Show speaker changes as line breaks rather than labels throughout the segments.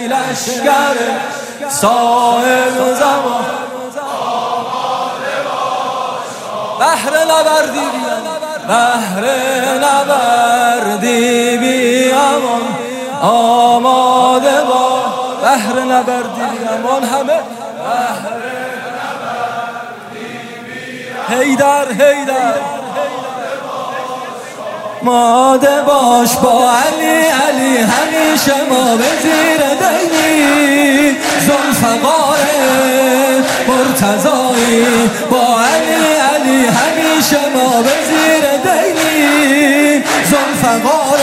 لشکر صاحب زمان بهر نبردی بیان بهر نبردی بیامان آماده با بهر نبردی بیامان همه بهر نبردی بیامان حیدر حیدر ماده باش با علی علی همیشه ما به زیر دینی ذوالفقار مرتضایی با علی علی همیشه ما به زیر دینی ذوالفقار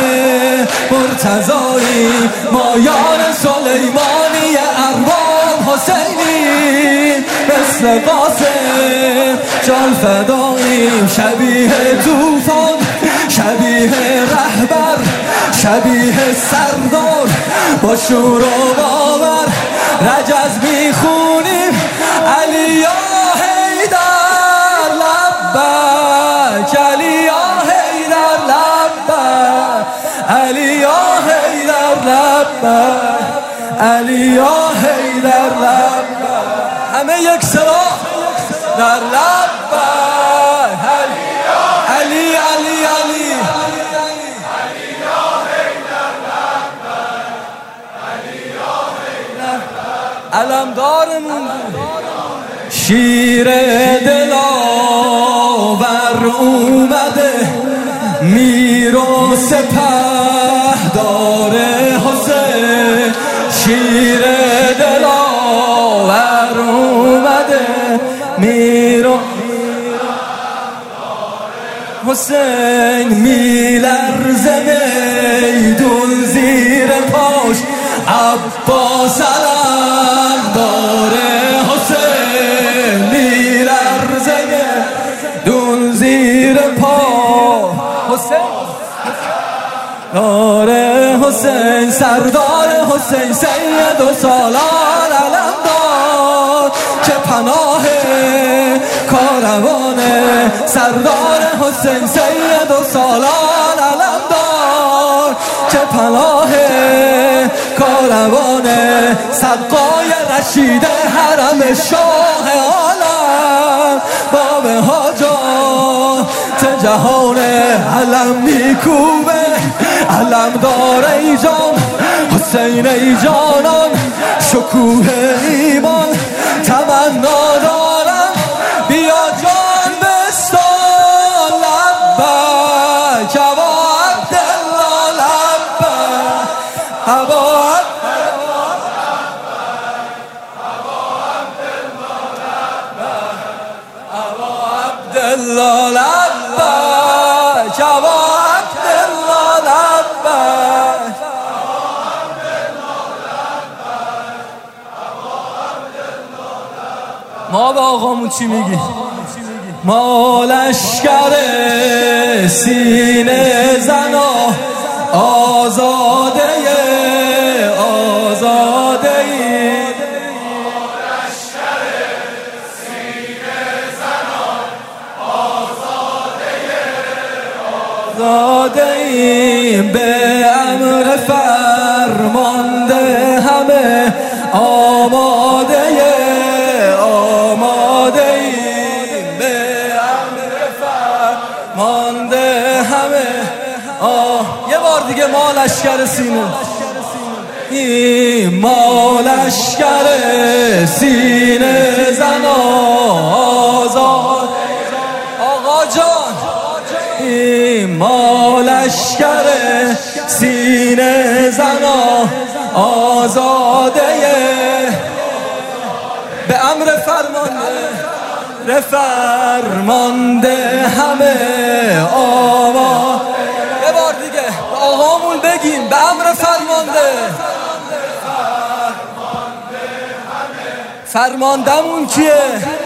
مرتضایی ما یار سلیمانی ارباب حسینی مثل قاسم جان فداییم شبیه طوفان شبیه رهبر شبیه سردار با شور و باور رجز میخونیم علی یا حیدر لبک علی یا حیدر لبک علی یا حیدر لبک علی یا حیدر لبک همه یک صدا در لبک علی علی علی علمدارمون شیر دلاور اومده میر و سپهدار حسین شیر دلاور اومده میر و حسین میلرزه میدون زیر پاش عباس علمدار حسین میلرزه میدون زیر پا حسین دار حسین سردار حسین سید و سالار علمدار که پناه کاروانه سردار حسین سید و سالار علمدار که پناه کاروانه سقای رشید حرم شاه عالم باب حاجات جهان علم میکوبه علمدار ای جان حسین ای جانان شکوه ایمان تمنا دارم بیا جان بستان لبک ابا عبدالله لبک ابا عبدالله لبک ابا عبدالله لبک ما با آقامون چی میگی؟ ما لشکر سینه زنا آزاده آزاده آزاده‌ایم به امر فرمانده همه آماده آماده‌ایم به امر فرمانده همه یه بار دیگه ما لشکر سینه ما لشکر سینه زنا آزاد آقا جان ما لشکر سینه زنا آزاده به امر فرمانده همه آما یه بار دیگه آقامون بگیم به امر فرمانده فرماندمون کیه؟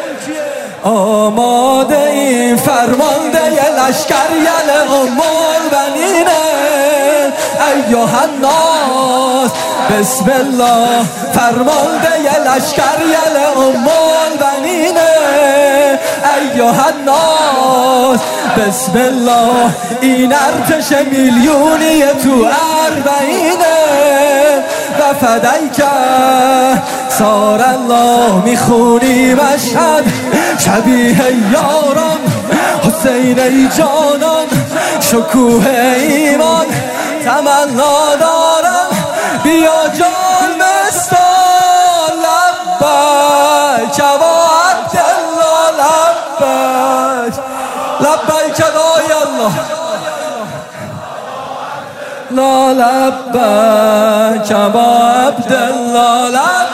آماده این فرمانده لشکر یل ام البنینه ایها الناس بسم الله فرمانده لشکر یل ام البنینه ایها الناس بسم الله این ارتش میلیونی تو اربعینه و فدیک سار الله میخونی مشهد شبیه یاران حسین ای جانان شکوه ایمان تمنا دارم بیا جان بستان لبیک و عبدالله لبیک لبیک دای الله لا لبیک و عبدالله لبیک